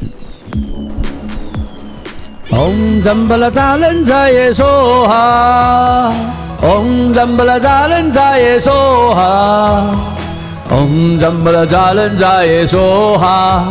Om Zambala Zalen Jaya Soha Om Zambala Zalen Jaya Soha Om Zambala Zalen Jaya Soha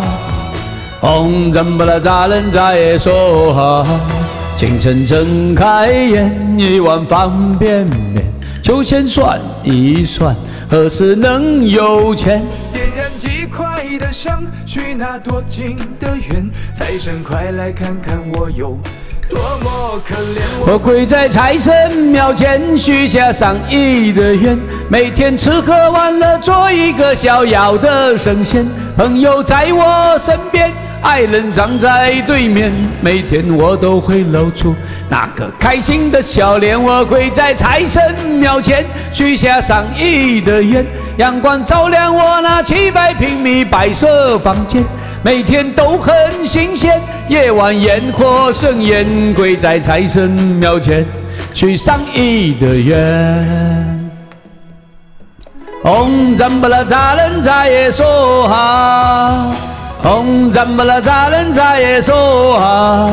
Om Zambala Zalen Jaya Soha 清晨睁开眼，一碗方便面，就先算一算，何时能有钱？ 点燃几块的香，许那多近的愿，财神快来看看我有多么可怜。 我跪在财神庙前，许下上亿的愿，每天吃喝玩乐，做一个逍遥的神仙。朋友在我身边，爱人站在对面，每天我都会露出那个开心的笑脸。我跪在财神庙前，许下上亿的愿，阳光照亮我那700平米白色房间，每天都很新鲜。夜晚焰火盛宴，跪在财神庙前，许上亿的愿。Om Zambala Zalen Jaya Soha Om Zambala Zalen Jaya Soha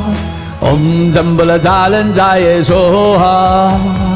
Om Zambala Zalen Jaya Soha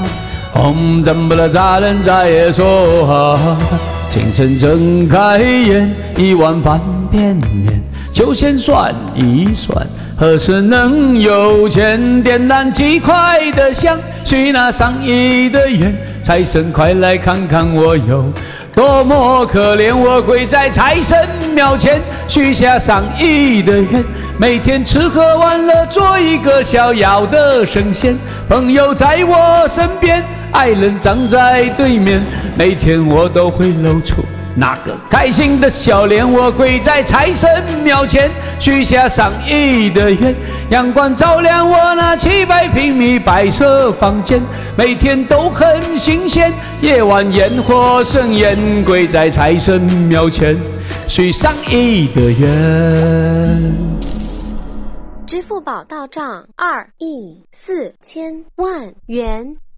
Om Zambala Zalen Jaya Soha 清晨睁开眼，一碗方便面，就先算一算，何时能有钱？点燃几块的香，许那上亿的愿，财神快来看看我有多么可怜。我跪在财神庙前，许下上亿的愿，每天吃喝玩乐，做一个逍遥的神仙。朋友在我身边，爱人站在对面，每天我都会露出那个开心的笑脸。我跪在财神庙前，许下上亿的愿，阳光照亮我那700平米白色房间，每天都很新鲜。夜晚焰火盛宴，跪在财神庙前，许上亿的愿。 支付宝到账2亿4千万元。